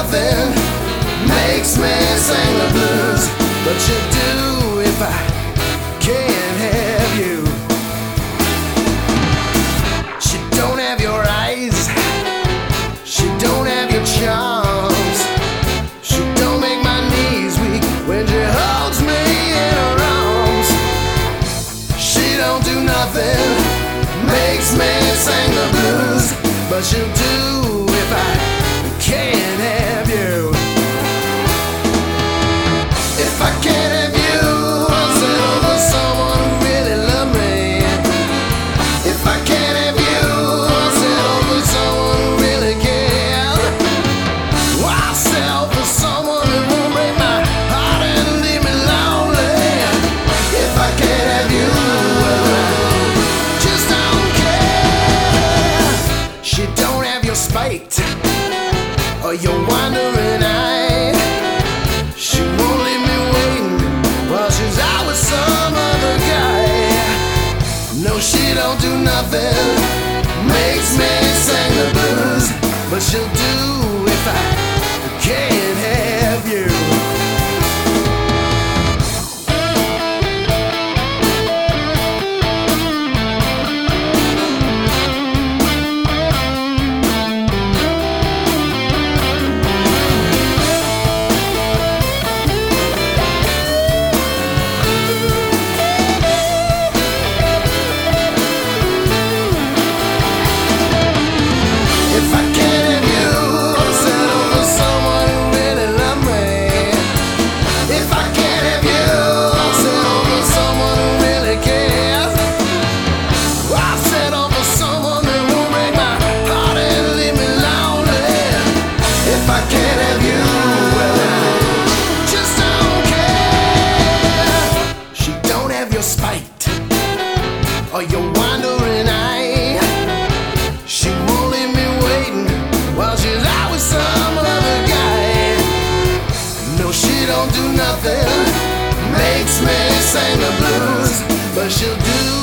nothing makes me sing the blues, but you do if I can't have you. She don't have your eyes, she don't have your charms, she don't make my knees weak when she holds me in her arms. She don't do nothing makes me sing the blues, but she'll do if I can't have you. If I can't have you, I'll settle for someone who really loves me. If I can't have you, I'll settle for someone who really cares. I'll settle for someone who won't break my heart and leave me lonely. If I can't have you, well, I just don't care. She don't have your spite or your wandering eye. She won't leave me waiting while she's out with some other guy. No, she don't do nothing makes me sing the blues, but she'll do if I can't have you. If I can't have you, I'll settle for someone who really loves me. If I can't have you, I'll settle for someone who really cares. I'll settle for someone that won't break my heart and leave me lonely. If I can't have you, well, I just don't care. She don't have your spite or your wandering eye. She won't leave me waiting while she's out with some other guy. No, she don't do nothing makes me sing the blues, but she'll do